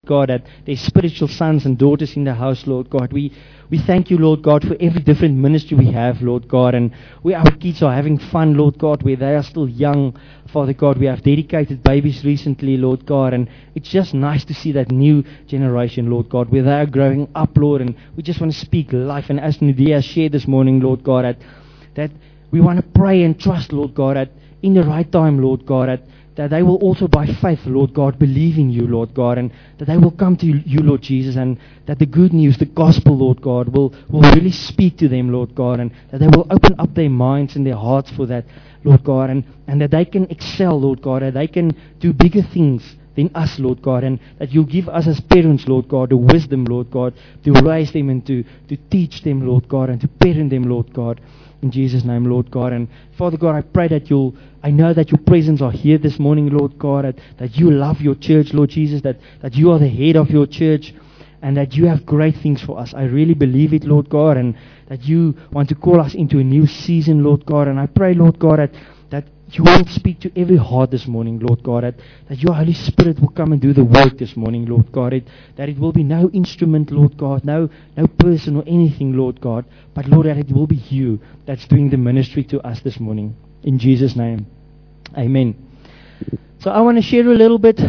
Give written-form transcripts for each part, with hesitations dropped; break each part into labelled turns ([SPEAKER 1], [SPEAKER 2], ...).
[SPEAKER 1] God, that there's spiritual sons and daughters in the house, Lord God. We thank you, Lord God, for every different ministry we have, Lord God, and where our kids are having fun, Lord God, where they are still young, Father God. We have dedicated babies recently, Lord God, and it's just nice to see that new generation, Lord God, where they are growing up, Lord, and we just want to speak life. And as Nadia shared this morning, Lord God, that we want to pray and trust, Lord God, that in the right time, Lord God, that they will also by faith, Lord God, believe in you, Lord God, and that they will come to you, Lord Jesus, and that the good news, the gospel, Lord God, will really speak to them, Lord God, and that they will open up their minds and their hearts for that, Lord God, and that they can excel, Lord God, that they can do bigger things than us, Lord God, and that you give us as parents, Lord God, the wisdom, Lord God, to raise them and to teach them, Lord God, and to parent them, Lord God, in Jesus' name, Lord God. And Father God, I pray that I know that your presence are here this morning, Lord God, that you love your church, Lord Jesus, that you are the head of your church, and that you have great things for us. I really believe it, Lord God, and that you want to call us into a new season, Lord God. And I pray, Lord God, that you will speak to every heart this morning, Lord God, that your Holy Spirit will come and do the work this morning, Lord God, that it will be no instrument, Lord God, no person or anything, Lord God, but Lord, that it will be you that's doing the ministry to us this morning. In Jesus' name, amen. So I want to share a little bit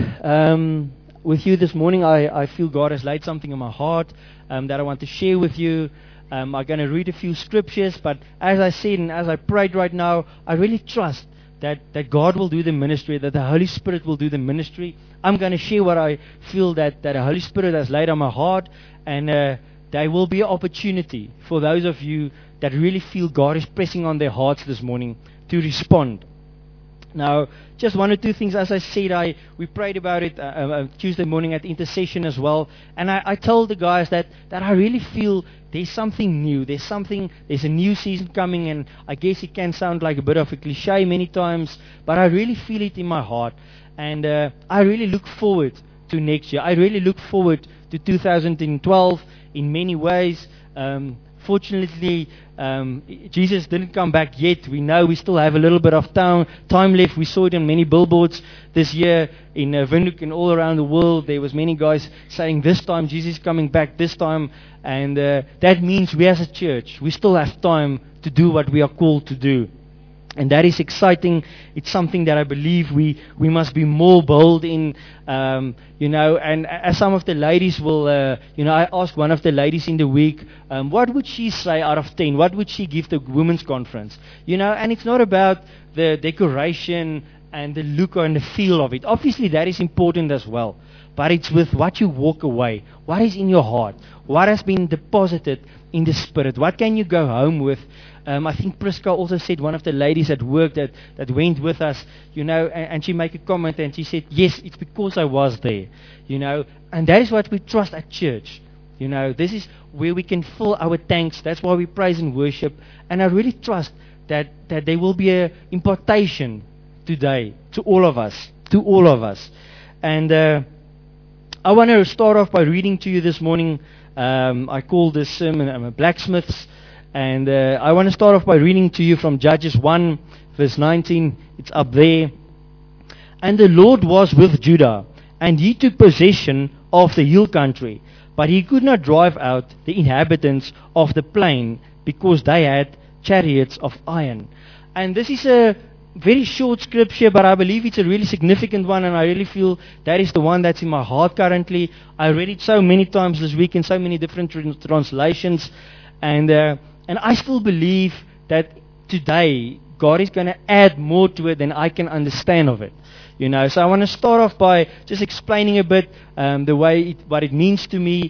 [SPEAKER 1] with you this morning. I feel God has laid something in my heart that I want to share with you. I'm going to read a few scriptures, but as I said and as I prayed right now, I really trust that God will do the ministry, that the Holy Spirit will do the ministry. I'm going to share what I feel that the Holy Spirit has laid on my heart, and there will be an opportunity for those of you that really feel God is pressing on their hearts this morning to respond. Now, just one or two things. As I said, we prayed about it Tuesday morning at intercession as well, and I told the guys that I really feel there's something new. There's a new season coming, and I guess it can sound like a bit of a cliche many times, but I really feel it in my heart, and I really look forward to next year. I really look forward to 2012 in many ways. Fortunately, Jesus didn't come back yet. We know we still have a little bit of time left. We saw it on many billboards this year in Windhoek and all around the world. There was many guys saying this time Jesus is coming back this time, and that means we as a church, we still have time to do what we are called to do. And that is exciting. It's something that I believe we must be more bold in, and as some of the ladies will, I asked one of the ladies in the week, what would she say out of 10? What would she give the women's conference? And it's not about the decoration and the look and the feel of it. Obviously, that is important as well. But it's with what you walk away. What is in your heart? What has been deposited in the Spirit? What can you go home with? I think Priska also said, one of the ladies at work that went with us, and she made a comment and she said, yes, it's because I was there, and that is what we trust at church. This is where we can fill our tanks. That's why we praise and worship. And I really trust that there will be an impartation today to all of us. And I want to start off by reading to you this morning. I call this sermon Blacksmiths. And I want to start off by reading to you from Judges 1, verse 19. It's up there. And the Lord was with Judah, and he took possession of the hill country. But he could not drive out the inhabitants of the plain, because they had chariots of iron. And this is a very short scripture, but I believe it's a really significant one, and I really feel that is the one that's in my heart currently. I read it so many times this week in so many different translations, and I still believe that today God is going to add more to it than I can understand of it. So I want to start off by just explaining a bit what it means to me.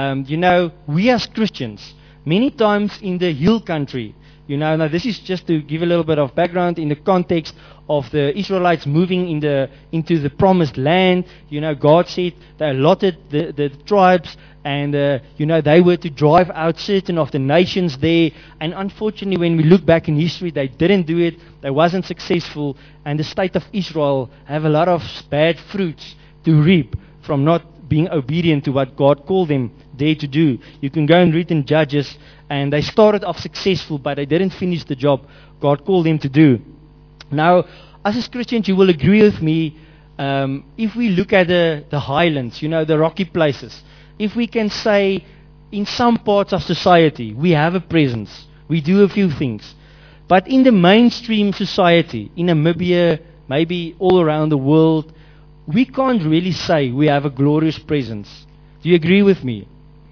[SPEAKER 1] We as Christians, many times in the hill country, now this is just to give a little bit of background in the context of the Israelites moving into the promised land. God said they allotted the tribes, and they were to drive out certain of the nations there. And unfortunately, when we look back in history, they didn't do it. They wasn't successful, and the state of Israel have a lot of bad fruits to reap from not being obedient to what God called them there to do. You can go and read in Judges, and they started off successful, but they didn't finish the job God called them to do. Now, as a Christian, you will agree with me if we look at the highlands, the rocky places, if we can say in some parts of society we have a presence, we do a few things. But in the mainstream society, in Namibia, maybe all around the world, we can't really say we have a glorious presence. Do you agree with me?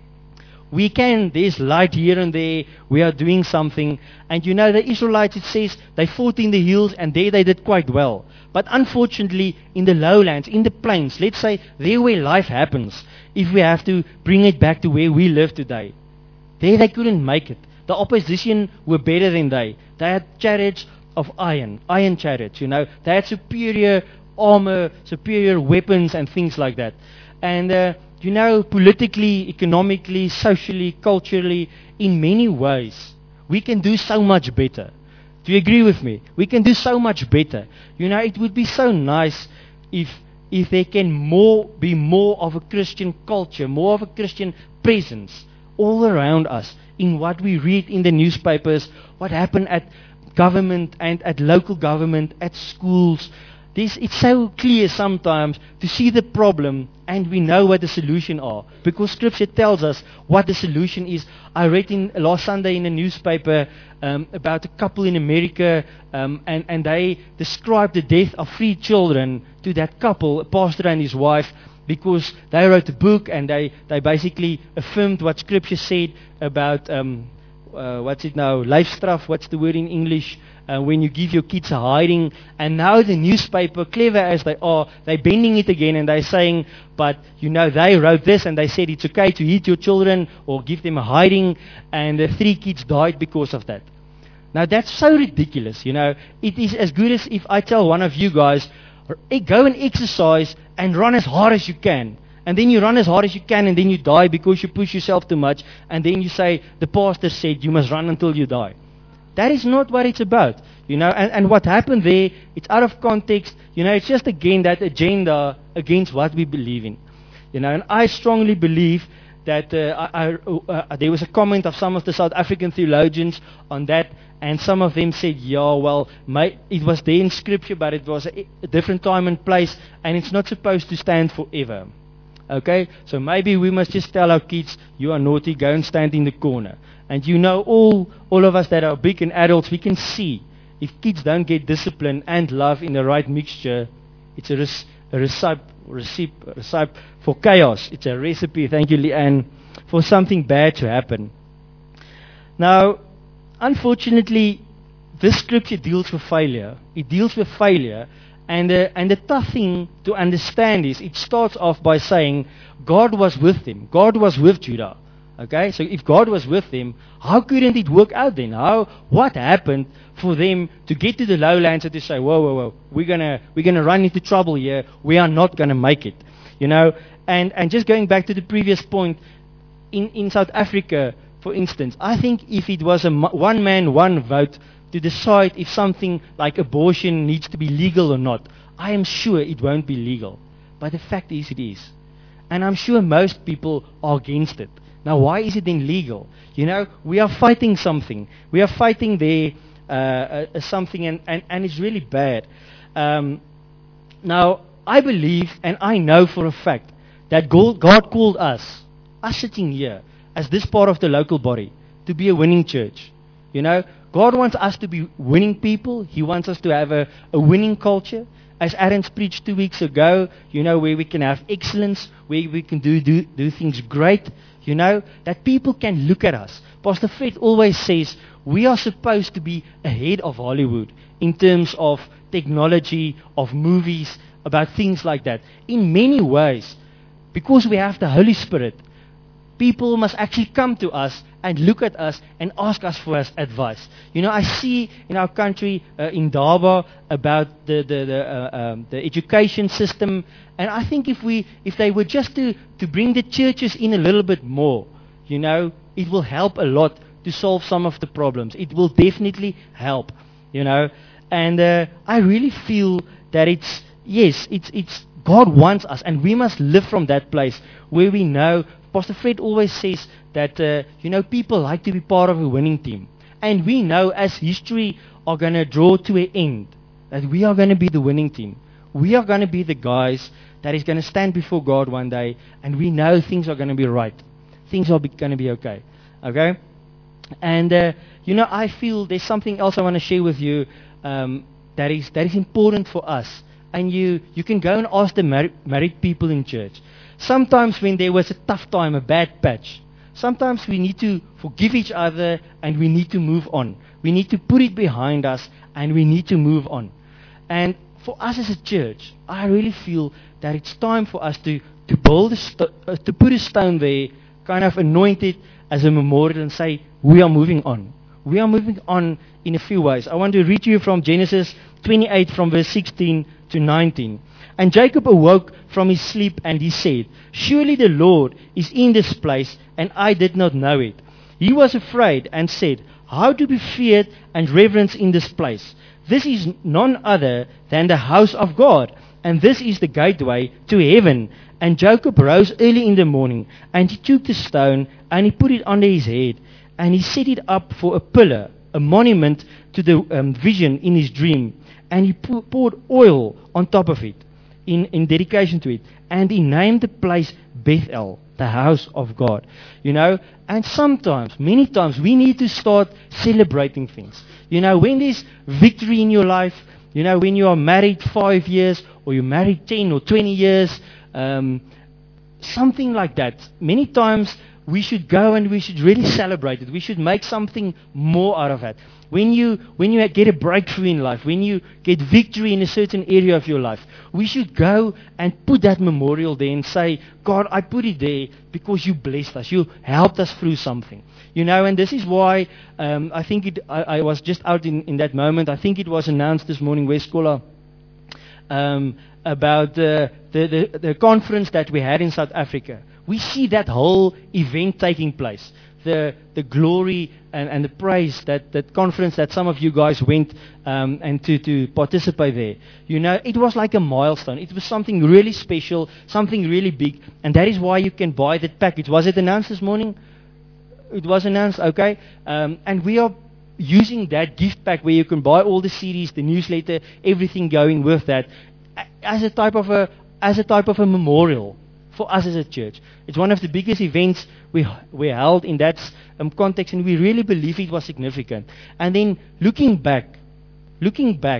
[SPEAKER 1] There's light here and there, we are doing something. And the Israelites, it says, they fought in the hills and there they did quite well. But unfortunately, in the lowlands, in the plains, let's say, there where life happens, if we have to bring it back to where we live today, there they couldn't make it. The opposition were better than they. They had chariots of iron chariots, They had superior armor, superior weapons and things like that. And, politically, economically, socially, culturally, in many ways, we can do so much better. Do you agree with me? We can do so much better. It would be so nice if there can be more of a Christian culture, more of a Christian presence all around us in what we read in the newspapers, what happened at government and at local government, at schools. It's so clear sometimes to see the problem and we know what the solution are. Because Scripture tells us what the solution is. I read last Sunday in a newspaper about a couple in America and they described the death of 3 children to that couple, a pastor and his wife, because they wrote a book and they basically affirmed what Scripture said about, Leefstraf, what's the word in English? When you give your kids a hiding. And now the newspaper, clever as they are, they're bending it again and they're saying, but they wrote this and they said it's okay to hit your children or give them a hiding, and the 3 kids died because of that. Now that's so ridiculous, It is as good as if I tell one of you guys, go and exercise and run as hard as you can. And then you run as hard as you can and then you die because you push yourself too much. And then you say, the pastor said you must run until you die. That is not what it's about, and what happened there, it's out of context, it's just again that agenda against what we believe in, and I strongly believe that there was a comment of some of the South African theologians on that, and some of them said, it was there in Scripture, but it was a different time and place, and it's not supposed to stand forever. Okay, so maybe we must just tell our kids, you are naughty, go and stand in the corner. And all of us that are big and adults, we can see if kids don't get discipline and love in the right mixture, it's a recipe for chaos. It's a recipe, thank you, Leanne, for something bad to happen. Now, unfortunately, this Scripture deals with failure. It deals with failure. And the tough thing to understand is it starts off by saying God was with them. God was with Judah. Okay, so if God was with them, how couldn't it work out then? What happened for them to get to the lowlands and to say, whoa, we're gonna run into trouble here. We are not gonna make it, And just going back to the previous point, in South Africa, for instance, I think if it was a one man, one vote to decide if something like abortion needs to be legal or not, I am sure it won't be legal. But the fact is, it is, and I'm sure most people are against it. Now, why is it then legal? We are fighting something. We are fighting there something, and it's really bad. Now, I believe, and I know for a fact, that God called us sitting here, as this part of the local body, to be a winning church. God wants us to be winning people. He wants us to have a winning culture. As Aaron's preached 2 weeks ago, where we can have excellence, where we can do things great, that people can look at us. Pastor Fred always says we are supposed to be ahead of Hollywood in terms of technology, of movies, about things like that. In many ways, because we have the Holy Spirit, people must actually come to us and look at us and ask us for advice. I see in our country, in Durban, about the education system, and I think if they were just to bring the churches in a little bit more, it will help a lot to solve some of the problems. It will definitely help, and I really feel that it's God wants us, and we must live from that place where we know. Pastor Fred always says that, people like to be part of a winning team. And we know as history are going to draw to an end, that we are going to be the winning team. we are going to be the guys that is going to stand before God one day, and we know things are going to be right. Things are going to be okay. Okay? And, I feel there's something else I want to share with you that is important for us. And you can go and ask the married people in church. Sometimes when there was a tough time, a bad patch, sometimes we need to forgive each other and we need to move on. We need to put it behind us and we need to move on. And for us as a church, I really feel that it's time for us to build to put a stone there, kind of anoint it as a memorial and say, we are moving on. We are moving on in a few ways. I want to read to you from Genesis 28 from verse 16 to 19. And Jacob awoke from his sleep and he said, surely the Lord is in this place and I did not know it. He was afraid and said, how to be feared and reverenced in this place? This is none other than the house of God, and this is the gateway to heaven. And Jacob rose early in the morning, and he took the stone, and he put it under his head, and he set it up for a pillar, a monument to the vision in his dream. And he poured oil on top of it, in dedication to it. And he named the place Bethel, the house of God. And sometimes, many times, we need to start celebrating things. When there's victory in your life, when you are married 5 years, or you're married 10 or 20 years, something like that. Many times, we should go and we should really celebrate it. We should make something more out of it. When you get a breakthrough in life, when you get victory in a certain area of your life, we should go and put that memorial there and say, God, I put it there because you blessed us. You helped us through something. And this is why I think I was just out in that moment. I think it was announced this morning, Westcola, about the conference that we had in South Africa. We see that whole event taking place. The glory and the praise, that conference that some of you guys went and to participate there. It was like a milestone. It was something really special, something really big, and that is why you can buy that package. Was it announced this morning? It was announced, okay. And we are using that gift pack where you can buy all the CDs, the newsletter, everything going with that, as a type of a memorial for us as a church. It's one of the biggest events we held in that context, and we really believe it was significant. And then looking back, we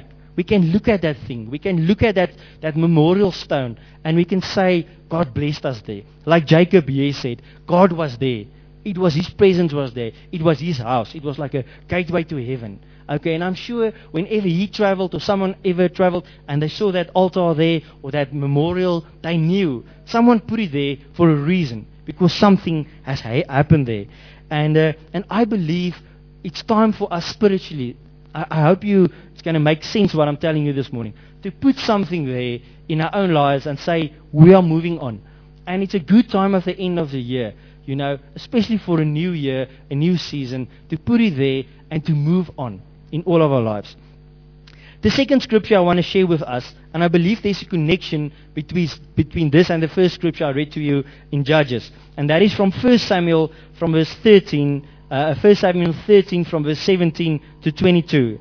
[SPEAKER 1] can look at that thing. We can look at that memorial stone, and we can say, God blessed us there. Like Jacob here said, God was there. It was His presence was there. It was His house. It was like a gateway to heaven. Okay, and I'm sure whenever he traveled or someone ever traveled and they saw that altar there or that memorial, they knew someone put it there for a reason, because something has happened there. And I believe it's time for us spiritually. I hope it's going to make sense what I'm telling you this morning, to put something there in our own lives and say, we are moving on. And it's a good time at the end of the year, especially for a new year, a new season, to put it there and to move on in all of our lives. The second scripture I want to share with us, and I believe there's a connection between this and the first scripture I read to you in Judges, and that is from 1 Samuel from verse 13, 1 Samuel 13 from verse 17 to 22.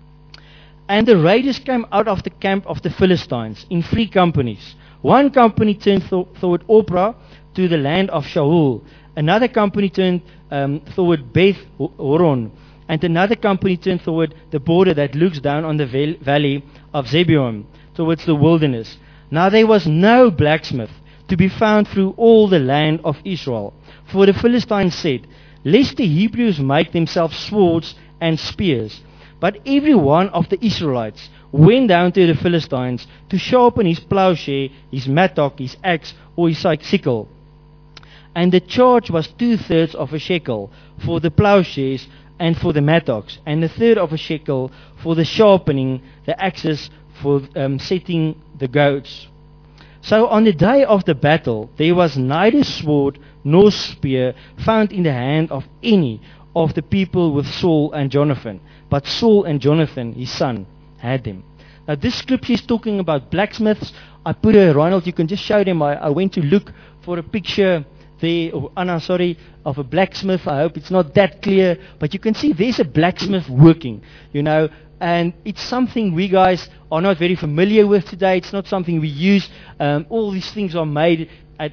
[SPEAKER 1] And the raiders came out of the camp of the Philistines in 3 companies. One company turned toward Ophrah to the land of Shaul. Another company turned toward Beth Horon. And another company turned toward the border that looks down on the valley of Zebulun, towards the wilderness. Now there was no blacksmith to be found through all the land of Israel. For the Philistines said, lest the Hebrews make themselves swords and spears. But every one of the Israelites went down to the Philistines to sharpen his plowshare, his mattock, his axe, or his sickle. And the charge was 2/3 of a shekel for the plowshares and for the mattocks, and 1/3 of a shekel for the sharpening, the axes for setting the goats. So on the day of the battle, there was neither sword nor spear found in the hand of any of the people with Saul and Jonathan, but Saul and Jonathan, his son, had them. Now this scripture is talking about blacksmiths. Ronald, you can just show them. I went to look for a picture there, of a blacksmith. I hope it's not that clear, but you can see there's a blacksmith working, and it's something we guys are not very familiar with today. It's not something we use. All these things are made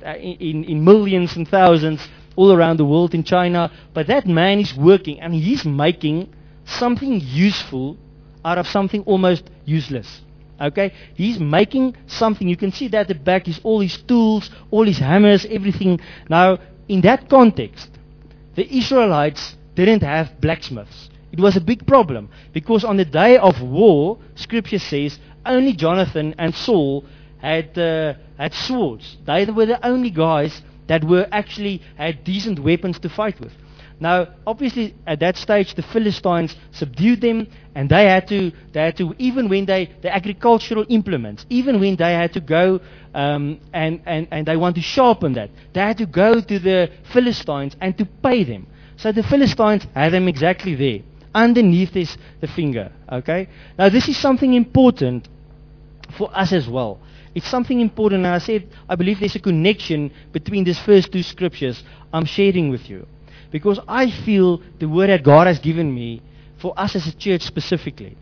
[SPEAKER 1] in millions and thousands all around the world in China, but that man is working, and he's making something useful out of something almost useless. Okay? He's making something. You can see that at the back is all his tools, all his hammers, everything. Now, in that context, the Israelites didn't have blacksmiths. It was a big problem, because on the day of war, Scripture says, only Jonathan and Saul had swords. They were the only guys that had decent weapons to fight with. Now, obviously, at that stage, the Philistines subdued them, and they had to even when the agricultural implements, even when they had to go and they want to sharpen that, they had to go to the Philistines and to pay them. So the Philistines had them exactly there, underneath the finger. Okay. Now, this is something important for us as well. It's something important, and I believe there's a connection between these first two scriptures I'm sharing with you. Because I feel the word that God has given me for us as a church specifically,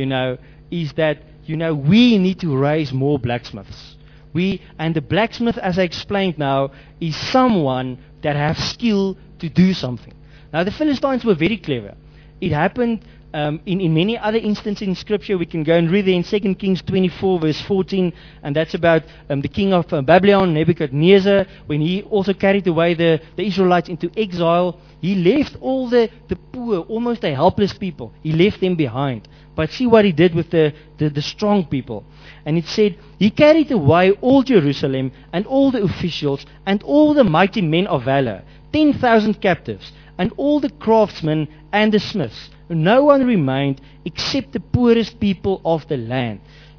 [SPEAKER 1] is that, we need to raise more blacksmiths. And the blacksmith, as I explained now, is someone that has skill to do something. Now, the Philistines were very clever. It happened in many other instances in Scripture. We can go and read there in 2 Kings 24, verse 14, and that's about the king of Babylon, Nebuchadnezzar, when he also carried away the Israelites into exile. He left all the poor, almost the helpless people. He left them behind. But see what he did with the strong people. And it said, he carried away all Jerusalem and all the officials and all the mighty men of valor, 10,000 captives, and all the craftsmen and the smiths. No one remained except the poorest people of the land.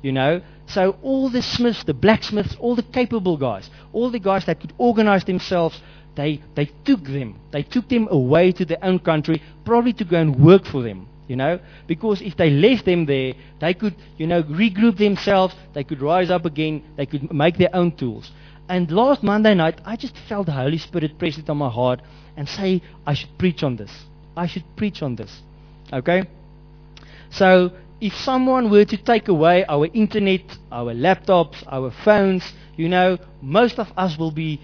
[SPEAKER 1] So all the smiths, the blacksmiths, all the capable guys, all the guys that could organize themselves, they took them away to their own country, probably to go and work for them. Because if they left them there, they could, regroup themselves, they could rise up again, they could make their own tools. And last Monday night, I just felt the Holy Spirit press it on my heart and say, I should preach on this. Okay? So, if someone were to take away our internet, our laptops, our phones, most of us will be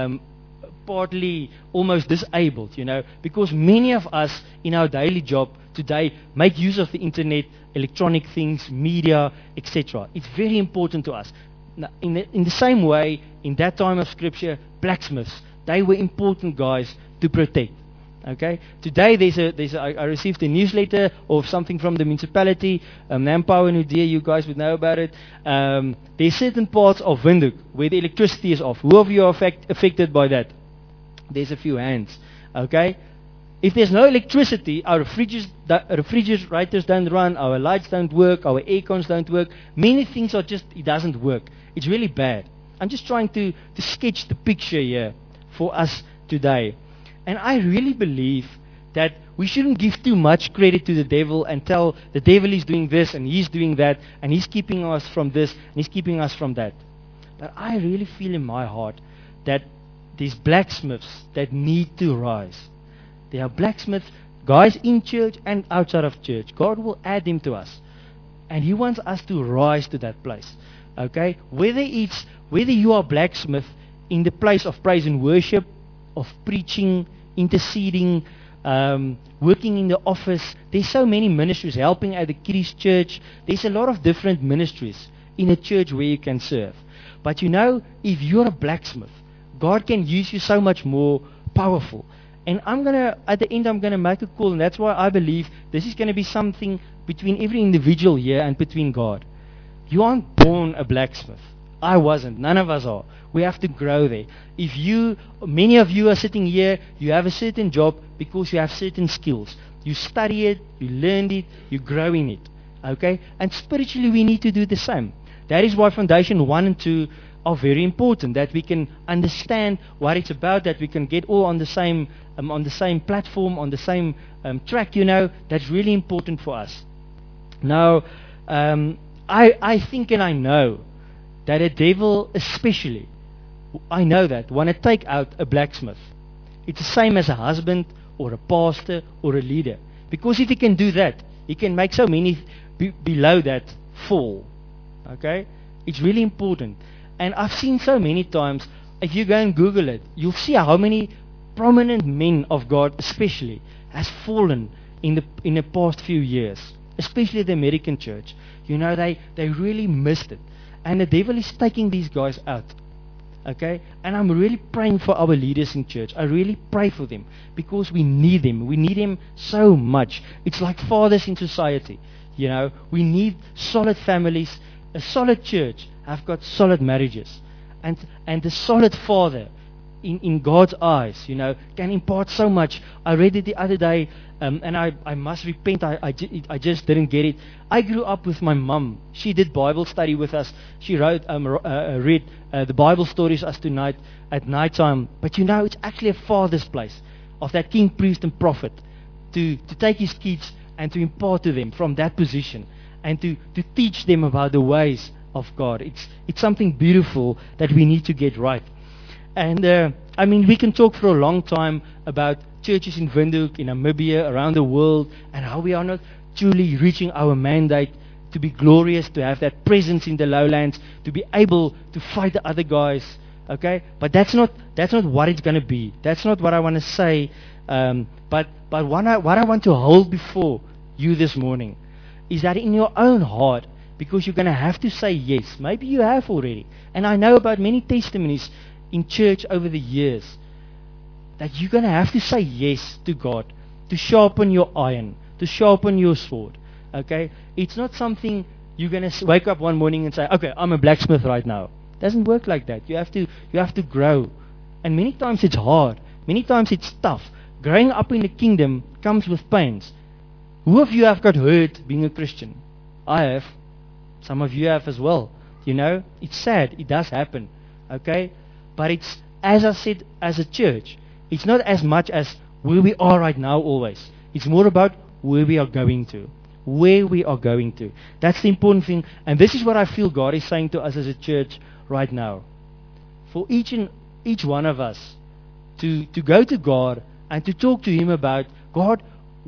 [SPEAKER 1] partly almost disabled, because many of us in our daily job today make use of the internet, electronic things, media, etc. It's very important to us. Now, in the same way, in that time of Scripture, blacksmiths, they were important guys to protect. Okay. Today I received a newsletter of something from the municipality, Nampower and Udea, you guys would know about it. There's certain parts of Windhoek where the electricity is off. Who of you are affected by that? There's a few hands. Okay. If there's no electricity, our refrigerators don't run, our lights don't work, our air cons don't work. Many things it doesn't work. It's really bad. I'm just trying to sketch the picture here for us today. And I really believe that we shouldn't give too much credit to the devil and tell the devil is doing this and he's doing that and he's keeping us from this and he's keeping us from that. But I really feel in my heart that there's blacksmiths that need to rise. There are blacksmiths, guys in church and outside of church. God will add them to us. And He wants us to rise to that place. Okay? Whether you are blacksmith in the place of praise and worship, of preaching, interceding, working in the office. There's so many ministries, helping at the Kiddies Church. There's a lot of different ministries in a church where you can serve. But if you're a blacksmith, God can use you so much more powerful. And at the end, I'm going to make a call, and that's why I believe this is going to be something between every individual here and between God. You aren't born a blacksmith. I wasn't. None of us are. We have to grow there. Many of you are sitting here, you have a certain job because you have certain skills. You study it, you learned it, you grow in it. Okay? And spiritually we need to do the same. That is why Foundation 1 and 2 are very important, that we can understand what it's about, that we can get all on the same platform, on the same track, That's really important for us. Now, I think and I know that the devil especially I know that, want to take out a blacksmith. It's the same as a husband or a pastor or a leader. Because if he can do that, he can make so many below that fall. Okay? It's really important. And I've seen so many times, if you go and Google it, you'll see how many prominent men of God especially has fallen in the past few years, especially the American church. You know, they really missed it. And the devil is taking these guys out. Okay? And I'm really praying for our leaders in church. I really pray for them because we need them. We need them so much. It's like fathers in society. You know, we need solid families. A solid church have got solid marriages. And the solid father in God's eyes, you know, can impart so much. I read it the other day, and I must repent, I just didn't get it. I grew up with my mom. She did Bible study with us. She read the Bible stories us tonight at night time. But you know, it's actually a father's place of that king, priest, and prophet to take his kids and to impart to them from that position and to teach them about the ways of God. It's something beautiful that we need to get right. And I mean, we can talk for a long time about churches in Windhoek, in Namibia, around the world, and how we are not truly reaching our mandate to be glorious, to have that presence in the lowlands, to be able to fight the other guys. Okay, but that's not what it's going to be. That's not what I want to say. But what I want to hold before you this morning is that in your own heart, because you're going to have to say yes. Maybe you have already, and I know about many testimonies in church over the years that you're going to have to say yes to God, to sharpen your iron, to sharpen your sword. Okay? It's not something you're going to wake up one morning and say, okay, I'm a blacksmith right now. It doesn't work like that. You have to grow. And many times it's hard. Many times it's tough. Growing up in the kingdom comes with pains. Who of you have got hurt being a Christian? I have. Some of you have as well. You know, it's sad. It does happen. Okay? But it's, as I said, as a church, it's not as much as where we are right now always. It's more about where we are going to. Where we are going to. That's the important thing. And this is what I feel God is saying to us as a church right now. For each one of us to go to God and to talk to Him about, God,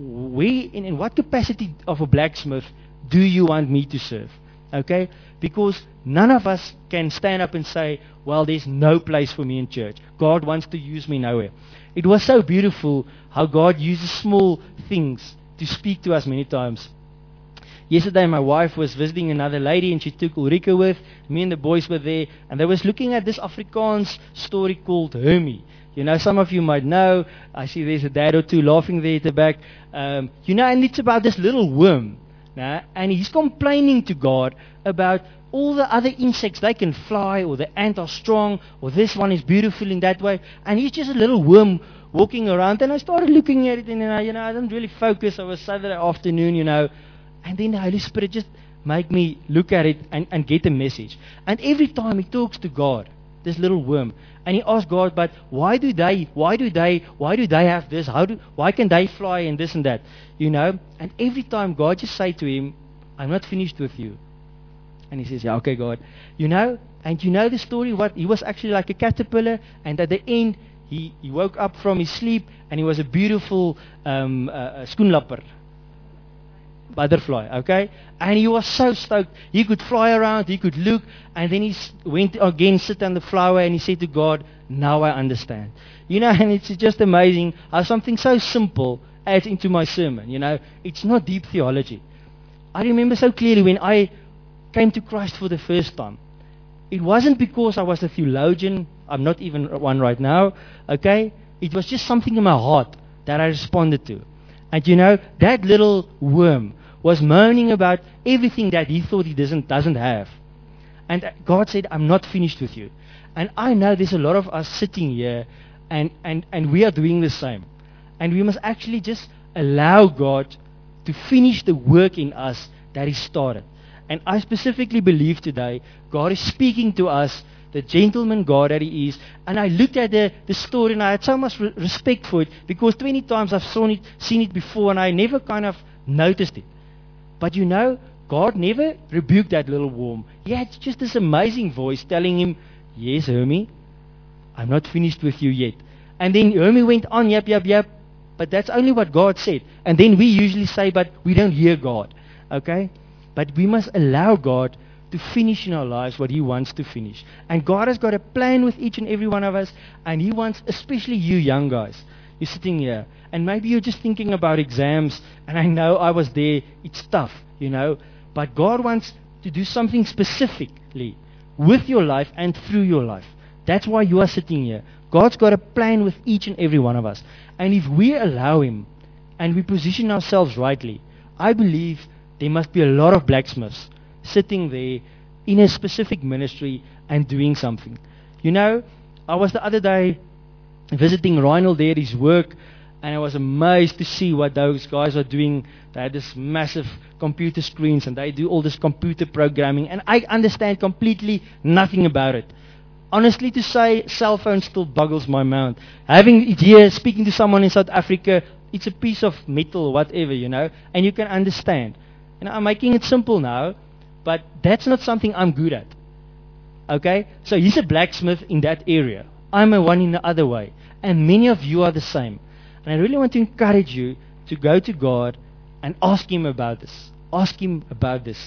[SPEAKER 1] in what capacity of a blacksmith do you want me to serve? Okay? Because none of us can stand up and say, well, there's no place for me in church. God wants to use me nowhere. It was so beautiful how God uses small things to speak to us many times. Yesterday my wife was visiting another lady and she took Ulrike with. Me and the boys were there and they was looking at this Afrikaans story called Hermie. You know, some of you might know. I see there's a dad or two laughing there at the back. You know, and it's about this little worm. And he's complaining to God about all the other insects. They can fly, or the ants are strong, or this one is beautiful in that way. And he's just a little worm walking around. And I started looking at it, and I didn't really focus. It was Saturday afternoon, And then the Holy Spirit just made me look at it and get the message. And every time he talks to God, this little worm, and he asks God, but why do they have this? Why can they fly and this and that? And every time God just say to him, I'm not finished with you. And he says, yeah, okay, God. And the story, what he was actually like a caterpillar, and at the end he woke up from his sleep and he was a beautiful schoenlapper. Butterfly, okay? And he was so stoked. He could fly around, he could look, and then he went again, sit on the flower, and he said to God, now I understand. And it's just amazing how something so simple adds into my sermon. It's not deep theology. I remember so clearly when I came to Christ for the first time. It wasn't because I was a theologian. I'm not even one right now, okay? It was just something in my heart that I responded to. And that little worm was moaning about everything that he thought he doesn't have. And God said, I'm not finished with you. And I know there's a lot of us sitting here and we are doing the same. And we must actually just allow God to finish the work in us that He started. And I specifically believe today, God is speaking to us, the gentleman God that He is. And I looked at the story and I had so much respect for it because 20 times I've seen it before and I never kind of noticed it. But God never rebuked that little worm. He had just this amazing voice telling him, yes, Hermie, I'm not finished with you yet. And then Hermie went on, yep. But that's only what God said. And then we usually say, but we don't hear God. Okay? But we must allow God to finish in our lives what He wants to finish. And God has got a plan with each and every one of us. And He wants, especially you young guys, you're sitting here. And maybe you're just thinking about exams. And I know I was there. It's tough, But God wants to do something specifically with your life and through your life. That's why you are sitting here. God's got a plan with each and every one of us. And if we allow Him and we position ourselves rightly, I believe there must be a lot of blacksmiths sitting there in a specific ministry and doing something. I was the other day visiting Reinhold there at his work, and I was amazed to see what those guys are doing. They had this massive computer screens, and they do all this computer programming, and I understand completely nothing about it. Honestly, to say, cell phone still boggles my mind. Having it here, speaking to someone in South Africa, it's a piece of metal or whatever, and you can understand. I'm making it simple now, but that's not something I'm good at. Okay? So he's a blacksmith in that area. I'm a one in the other way. And many of you are the same. And I really want to encourage you to go to God and ask Him about this. Ask Him about this.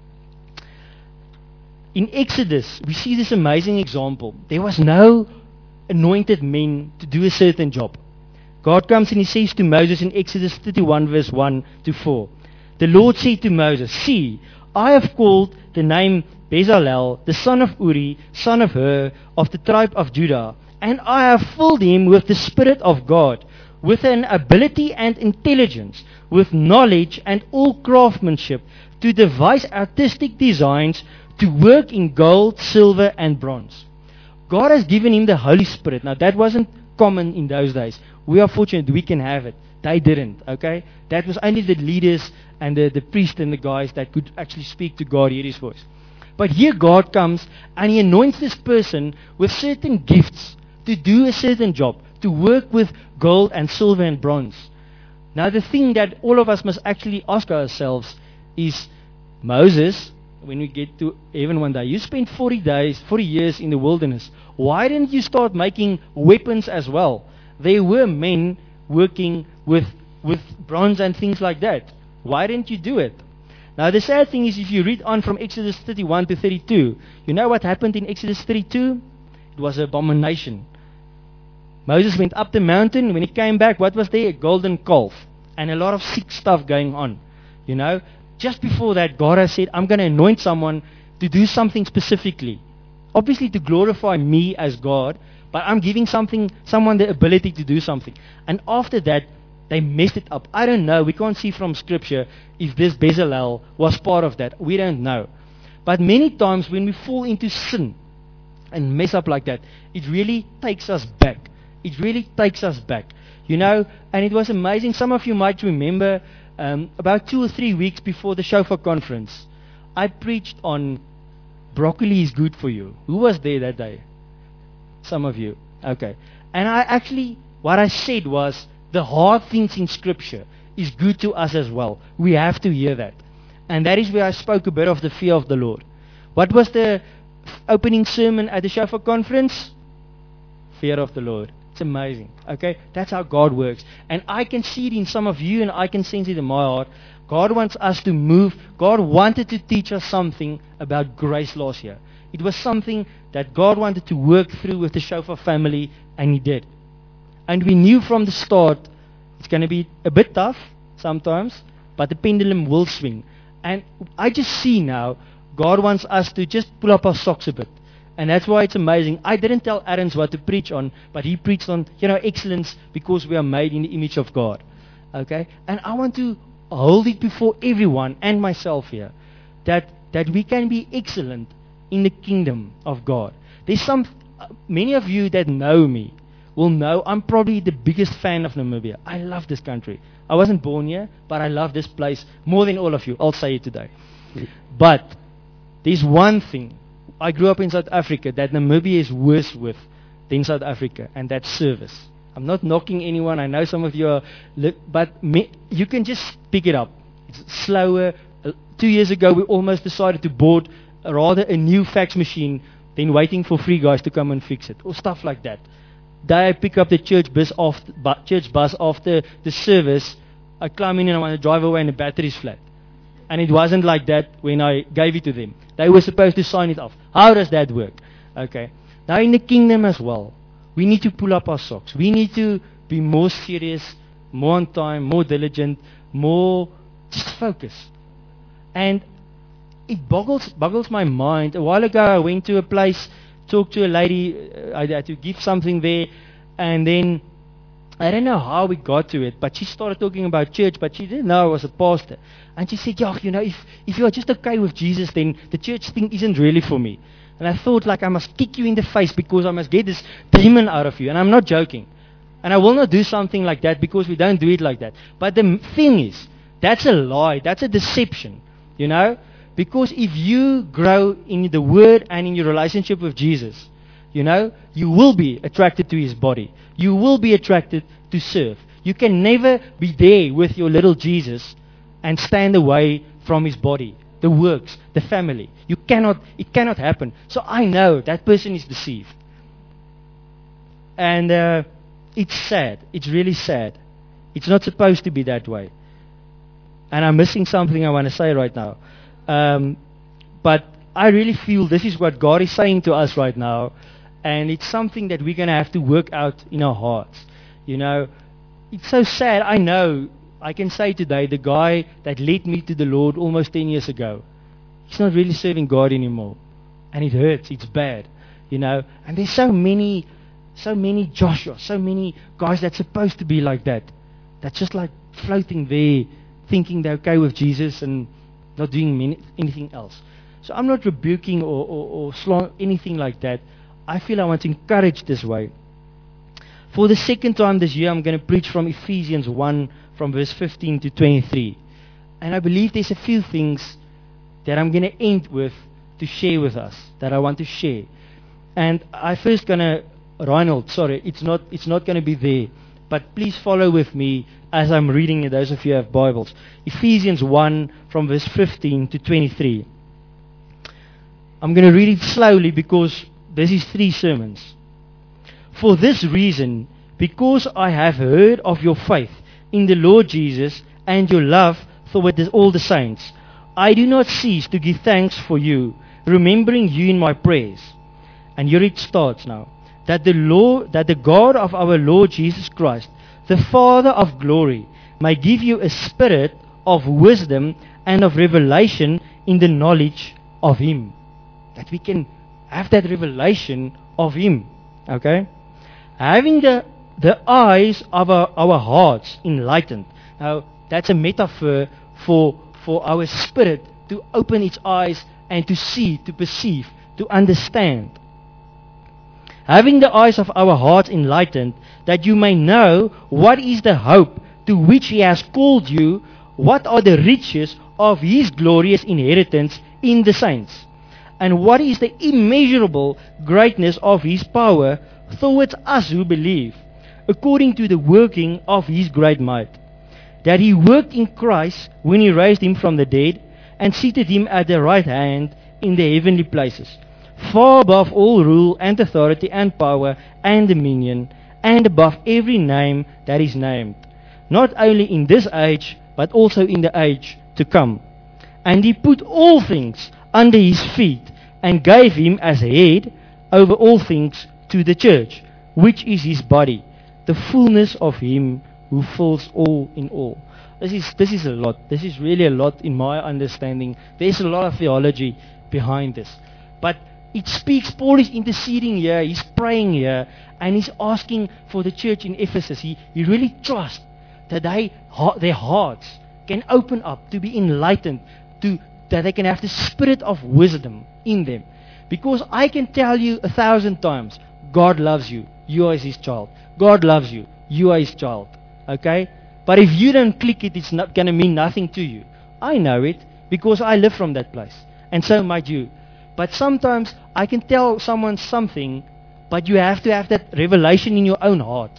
[SPEAKER 1] In Exodus, we see this amazing example. There was no anointed men to do a certain job. God comes and He says to Moses in Exodus 31 verse 1 to 4, the Lord said to Moses, see, I have called the name Bezalel, the son of Uri, son of Hur, of the tribe of Judah, and I have filled him with the Spirit of God, with an ability and intelligence, with knowledge and all craftsmanship, to devise artistic designs, to work in gold, silver, and bronze. God has given him the Holy Spirit. Now, that wasn't common in those days. We are fortunate we can have it. They didn't, okay? That was only the leaders and the priests and the guys that could actually speak to God, hear His voice. But here God comes and He anoints this person with certain gifts to do a certain job, to work with gold and silver and bronze. Now, the thing that all of us must actually ask ourselves is, Moses, when we get to heaven one day, you spent 40 years in the wilderness. Why didn't you start making weapons as well? There were men working with bronze and things like that. Why didn't you do it? Now, the sad thing is, if you read on from Exodus 31 to 32, you know what happened in Exodus 32? It was an abomination. Moses went up the mountain. When he came back, what was there? A golden calf. And a lot of sick stuff going on. Just before that, God has said, I'm going to anoint someone to do something specifically. Obviously to glorify me as God, but I'm giving someone the ability to do something. And after that, they messed it up. I don't know. We can't see from Scripture if this Bezalel was part of that. We don't know. But many times when we fall into sin and mess up like that, it really takes us back. It really takes us back. And it was amazing. Some of you might remember about 2 or 3 weeks before the Shofar conference, I preached on broccoli is good for you. Who was there that day? Some of you. Okay. And what I said was, the hard things in Scripture is good to us as well. We have to hear that. And that is where I spoke a bit of the fear of the Lord. What was the opening sermon at the Shofar conference? Fear of the Lord. It's amazing. Okay? That's how God works. And I can see it in some of you, and I can sense it in my heart. God wants us to move. God wanted to teach us something about grace last year. It was something that God wanted to work through with the Shofar family, and He did. And we knew from the start it's going to be a bit tough sometimes, but the pendulum will swing. And I just see now God wants us to just pull up our socks a bit. And that's why it's amazing. I didn't tell Aaron what to preach on, but he preached on, excellence because we are made in the image of God. Okay? And I want to hold it before everyone and myself here that we can be excellent in the kingdom of God. There's many of you that know me will know I'm probably the biggest fan of Namibia. I love this country. I wasn't born here, but I love this place more than all of you. I'll say it today. But there's one thing. I grew up in South Africa that Namibia is worse with than South Africa, and that's service. I'm not knocking anyone. I know some of you are, but you can just pick it up. It's slower. 2 years ago, we almost decided to board a new fax machine than waiting for free guys to come and fix it, or stuff like that. They pick up the church bus after the service. I climb in and I want to drive away and the battery's flat. And it wasn't like that when I gave it to them. They were supposed to sign it off. How does that work? Okay. Now in the kingdom as well, we need to pull up our socks. We need to be more serious, more on time, more diligent, more just focused. And it boggles my mind. A while ago I went to a place, talked to a lady, I had to give something there, and then I don't know how we got to it, but she started talking about church, but she didn't know I was a pastor. And she said, if you're just okay with Jesus, then the church thing isn't really for me. And I thought, like, I must kick you in the face because I must get this demon out of you. And I'm not joking. And I will not do something like that because we don't do it like that. But the thing is, that's a lie. That's a deception. Because if you grow in the Word and in your relationship with Jesus, you will be attracted to His body. You will be attracted to serve. You can never be there with your little Jesus and stand away from His body, the works, the family. It cannot happen. So I know that person is deceived. And it's sad. It's really sad. It's not supposed to be that way. And I'm missing something I want to say right now. But I really feel this is what God is saying to us right now. And it's something that we're going to have to work out in our hearts. It's so sad. I know. I can say today, the guy that led me to the Lord almost 10 years ago, he's not really serving God anymore. And it hurts. It's bad. And there's so many Joshua, so many guys that's supposed to be like that. That's just like floating there, thinking they're okay with Jesus and not doing anything else. So I'm not rebuking or anything like that. I feel I want to encourage this way. For the second time this year, I'm going to preach from Ephesians 1, from verse 15 to 23. And I believe there's a few things that I'm going to end with to share with us, that I want to share. And I first going to, Reinhold, sorry, it's not going to be there. But please follow with me as I'm reading it, those of you who have Bibles. Ephesians 1, from verse 15 to 23. I'm going to read it slowly because this is 3 sermons. For this reason, because I have heard of your faith in the Lord Jesus and your love toward all the saints, I do not cease to give thanks for you, remembering you in my prayers. And here it starts now. That the God of our Lord Jesus Christ, the Father of glory, may give you a spirit of wisdom and of revelation in the knowledge of Him. That we can have that revelation of Him. Okay? Having the eyes of our hearts enlightened. Now, that's a metaphor for our spirit to open its eyes and to see, to perceive, to understand. Having the eyes of our hearts enlightened, that you may know what is the hope to which He has called you, what are the riches of His glorious inheritance in the saints, and what is the immeasurable greatness of His power towards us who believe, according to the working of His great might, that He worked in Christ when He raised Him from the dead and seated Him at the right hand in the heavenly places, far above all rule and authority and power and dominion, and above every name that is named, not only in this age, but also in the age to come. And He put all things under His feet, and gave Him as head over all things to the church, which is His body, the fullness of Him who fills all in all. This is a lot. This is really a lot in my understanding. There's a lot of theology behind this. But it speaks, Paul is interceding here, he's praying here, and he's asking for the church in Ephesus. He really trusts that their hearts can open up to be enlightened, that they can have the spirit of wisdom in them. Because I can tell you 1,000 times, God loves you. You are His child. God loves you. You are His child. Okay? But if you don't click it, it's not going to mean nothing to you. I know it because I live from that place. And so might you. But sometimes I can tell someone something, but you have to have that revelation in your own heart.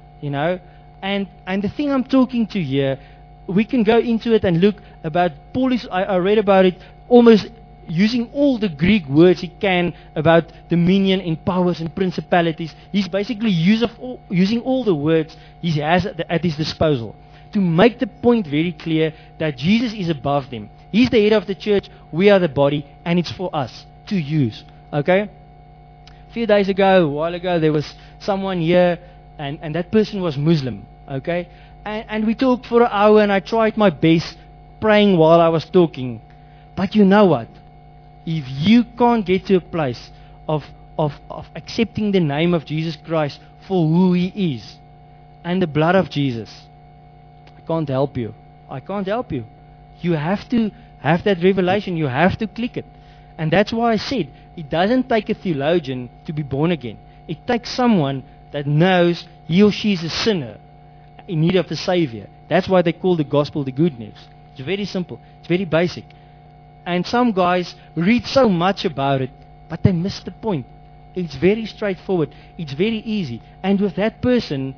[SPEAKER 1] And the thing I'm talking to here, we can go into it and look about Paul. I read about it almost using all the Greek words he can about dominion and powers and principalities. He's basically using all the words he has at his disposal to make the point very clear that Jesus is above them. He's the head of the church, we are the body, and it's for us to use. Okay? A few days ago, a while ago, there was someone here, and that person was Muslim. Okay? And we talked for an hour, and I tried my best praying while I was talking. But you know what? If you can't get to a place of accepting the name of Jesus Christ for who He is and the blood of Jesus, I can't help you. I can't help you. You have to have that revelation. You have to click it. And that's why I said, it doesn't take a theologian to be born again. It takes someone that knows he or she is a sinner in need of a Savior. That's why they call the gospel the good news. It's very simple. It's very basic. And some guys read so much about it, but they miss the point. It's very straightforward. It's very easy. And with that person,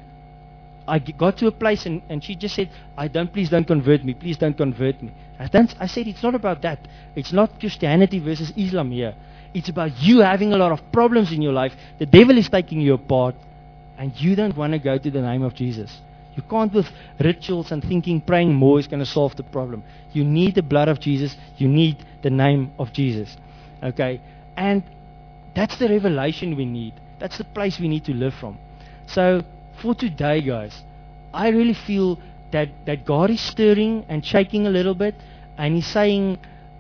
[SPEAKER 1] I got to a place and she just said, please don't convert me. Please don't convert me. I said, it's not about that. It's not Christianity versus Islam here. It's about you having a lot of problems in your life. The devil is taking you apart, and you don't want to go to the name of Jesus. You can't with rituals and thinking praying more is going to solve the problem. You need the blood of Jesus. You need the name of Jesus. Okay? And that's the revelation we need. That's the place we need to live from. So, for today, guys, I really feel that God is stirring and shaking a little bit, and He's saying,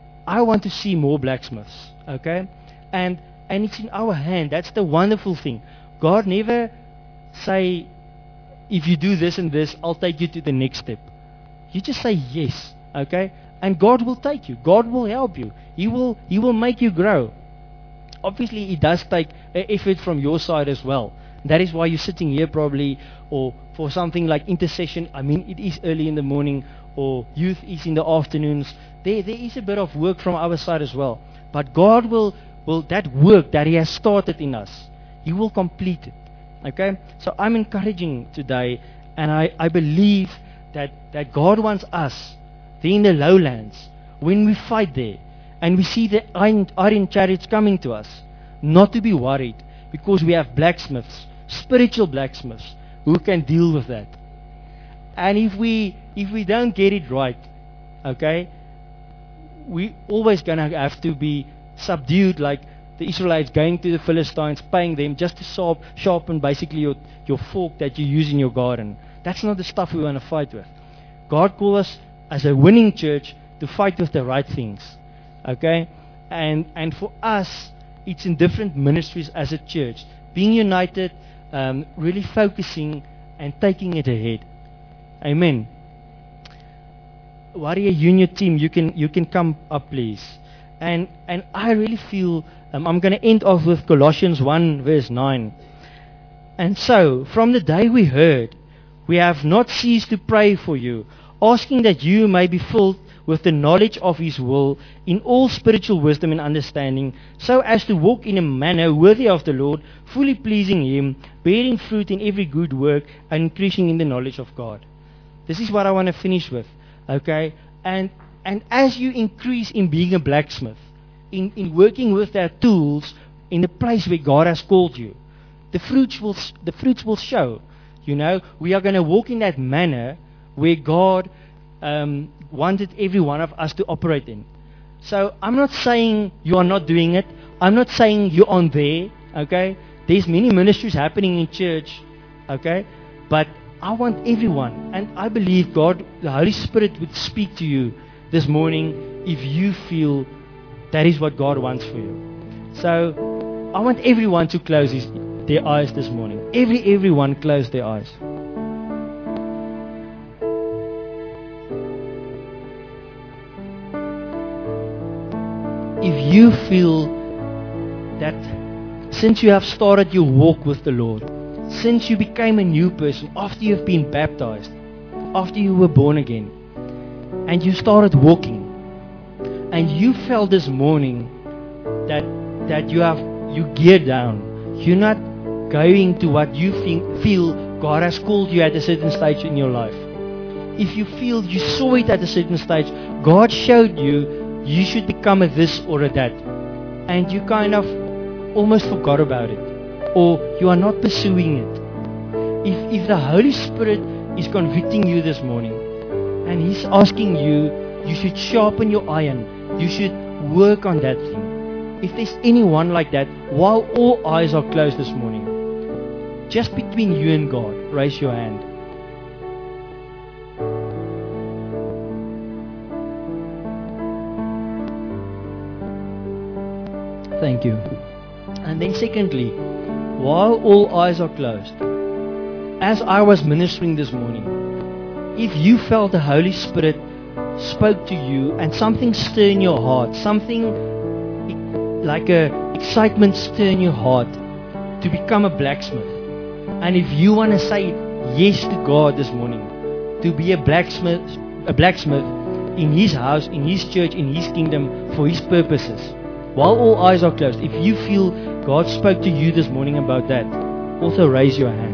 [SPEAKER 1] I want to see more blacksmiths. Okay? And it's in our hand. That's the wonderful thing. God never say, if you do this and this, I'll take you to the next step. You just say yes, okay? And God will take you. God will help you. He will make you grow. Obviously, it does take effort from your side as well. That is why you're sitting here probably, or for something like intercession. I mean, it is early in the morning, or youth is in the afternoons. There is a bit of work from our side as well. But God will that work that He has started in us, He will complete it. Okay? So I'm encouraging today, and I believe that God wants us, there in the lowlands, when we fight there, and we see the iron chariots coming to us, not to be worried, because we have blacksmiths, spiritual blacksmiths, who can deal with that. And if we don't get it right, okay, we always gonna have to be subdued, like the Israelites going to the Philistines, paying them just to sharpen basically your fork that you use in your garden. That's not the stuff we want to fight with. God calls us as a winning church to fight with the right things. Okay? And for us, it's in different ministries as a church. Being united, really focusing and taking it ahead. Amen. Warrior Junior team, you can come up, please. And I really feel, I'm going to end off with Colossians 1 verse 9. And so, from the day we heard, we have not ceased to pray for you, asking that you may be filled with the knowledge of His will in all spiritual wisdom and understanding, so as to walk in a manner worthy of the Lord, fully pleasing Him, bearing fruit in every good work, and increasing in the knowledge of God. This is what I want to finish with. Okay? And as you increase in being a blacksmith, in working with their tools in the place where God has called you, the fruits will show. You know, we are going to walk in that manner where God wanted every one of us to operate in. So I'm not saying you are not doing it. I'm not saying you aren't there. Okay? There's many ministries happening in church. Okay? But I want everyone, and I believe God, the Holy Spirit would speak to you this morning if you feel that is what God wants for you. So I want everyone to close their eyes this morning. Everyone close their eyes. If you feel that since you have started your walk with the Lord, since you became a new person, after you've been baptized, after you were born again, and you started walking, and you felt this morning that you geared down, you're not going to what you feel God has called you at a certain stage in your life. If you feel you saw it at a certain stage, God showed you you should become a this or a that, and you kind of almost forgot about it, or you are not pursuing it. If the Holy Spirit is convicting you this morning, and He's asking you, you should sharpen your iron, you should work on that thing. If there's anyone like that, while all eyes are closed this morning, just between you and God, raise your hand. Thank you. And then secondly, while all eyes are closed, as I was ministering this morning, if you felt the Holy Spirit spoke to you and something stirred in your heart, something like a excitement stir in your heart to become a blacksmith, and if you want to say yes to God this morning, to be a blacksmith in His house, in His church, in His kingdom, for His purposes, while all eyes are closed, if you feel God spoke to you this morning about that, also raise your hand.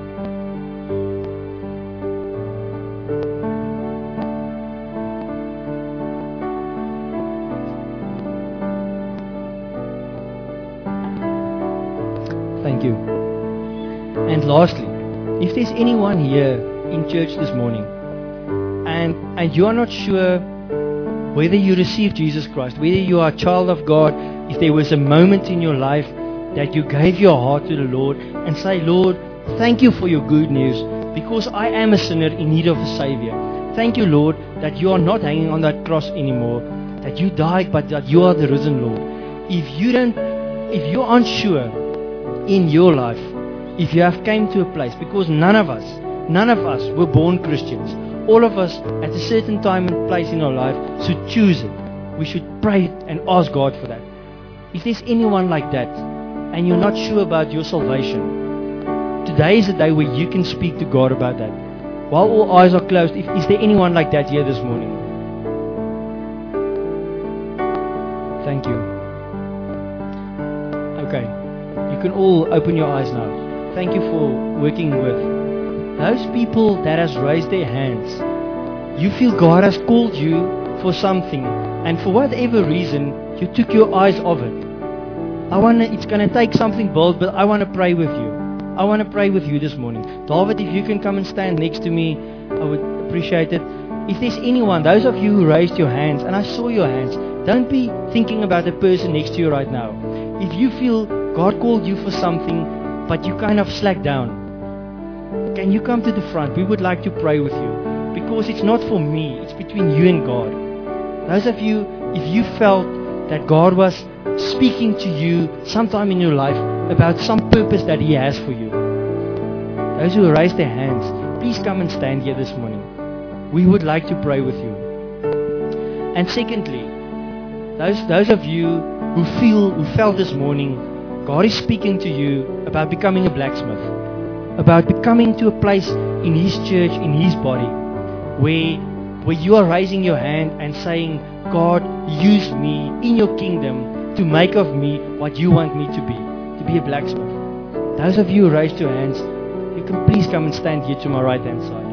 [SPEAKER 1] Thank you. And lastly, if there's anyone here in church this morning and you are not sure whether you received Jesus Christ, whether you are a child of God, if there was a moment in your life that you gave your heart to the Lord and say, Lord, thank you for your good news, because I am a sinner in need of a Savior. Thank you, Lord, that you are not hanging on that cross anymore, that you died, but that you are the risen Lord. If you aren't sure in your life, if you have came to a place, because none of us were born Christians. All of us at a certain time and place in our life should choose it. We should pray and ask God for that. If there's anyone like that and you're not sure about your salvation, today is the day where you can speak to God about that. While all eyes are closed, is there anyone like that here this morning? Thank you. Okay. You can all open your eyes now. Thank you for working with those people that has raised their hands. You feel God has called you for something, and for whatever reason, you took your eyes off it. It's going to take something bold, but I want to pray with you. I want to pray with you this morning. David, if you can come and stand next to me, I would appreciate it. If there's anyone, those of you who raised your hands, and I saw your hands, don't be thinking about the person next to you right now. If you feel God called you for something, but you kind of slack down, can you come to the front? We would like to pray with you, because it's not for me, it's between you and God. Those of you, if you felt that God was speaking to you sometime in your life about some purpose that He has for you, those who raised their hands, please come and stand here this morning. We would like to pray with you. And secondly, those of you who felt this morning God is speaking to you about becoming a blacksmith, about becoming to a place in His church, in His body, where you are raising your hand and saying, God, use me in your kingdom to make of me what you want me to be a blacksmith. Those of you who raised your hands, you can please come and stand here to my right hand side.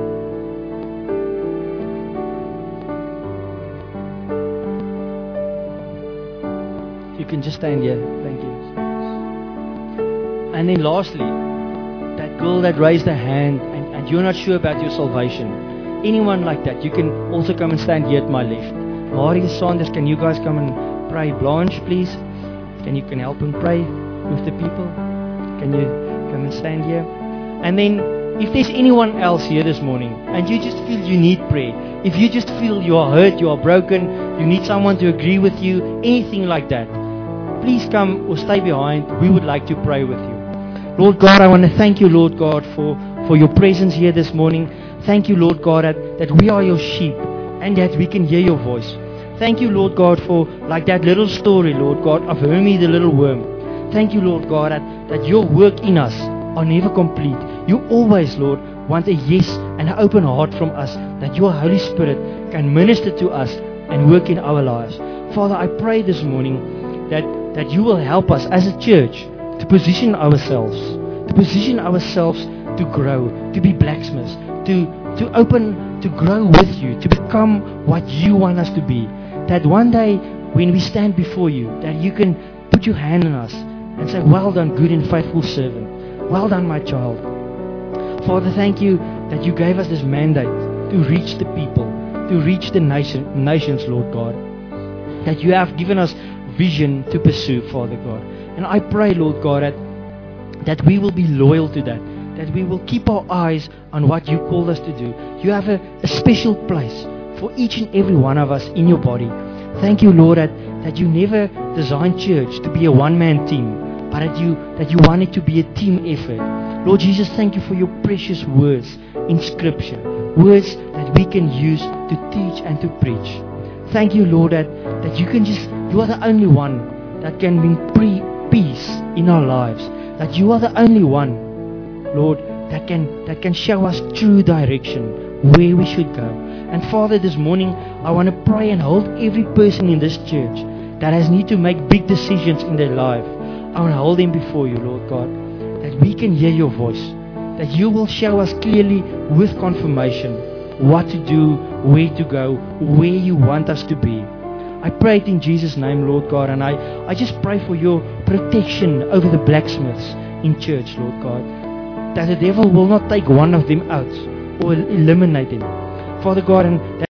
[SPEAKER 1] You can just stand here. Thank you. And then lastly, that girl that raised her hand and you're not sure about your salvation, anyone like that, you can also come and stand here at my left. Marius, Sanders, can you guys come and pray? Blanche, please. Can you help him pray with the people? Can you come and stand here? And then if there's anyone else here this morning and you just feel you need prayer, if you just feel you are hurt, you are broken, you need someone to agree with you, anything like that, please come or stay behind. We would like to pray with you. Lord God, I want to thank you, Lord God, for your presence here this morning. Thank you, Lord God, that we are your sheep and that we can hear your voice. Thank you, Lord God, for like that little story, Lord God, of Hermie the little worm. Thank you, Lord God, that your work in us are never complete. You always, Lord, want a yes and an open heart from us, that your Holy Spirit can minister to us and work in our lives. Father, I pray this morning that you will help us as a church to position ourselves to grow, to be blacksmiths, to grow with you, to become what you want us to be. that one day when we stand before you, that you can put your hand on us and say, well done, good and faithful servant. Well done, my child. Father, thank you that you gave us this mandate to reach the people, to reach the nations, Lord God. That you have given us vision to pursue, Father God. And I pray, Lord God, that we will be loyal to that we will keep our eyes on what you called us to do. You have a special place for each and every one of us in your body. Thank you, Lord, that you never designed church to be a one-man team, but that you want it to be a team effort. Lord Jesus, thank you for your precious words in Scripture, words that we can use to teach and to preach. Thank you, Lord, that you are the only one that can bring peace in our lives. That you are the only one, Lord, that can show us true direction, where we should go. And Father, this morning, I want to pray and hold every person in this church that has need to make big decisions in their life. I want to hold them before you, Lord God, that we can hear your voice, that you will show us clearly with confirmation what to do, where to go, where you want us to be. I pray it in Jesus' name, Lord God, and I just pray for your protection over the blacksmiths in church, Lord God, that the devil will not take one of them out or eliminate them, Father God, and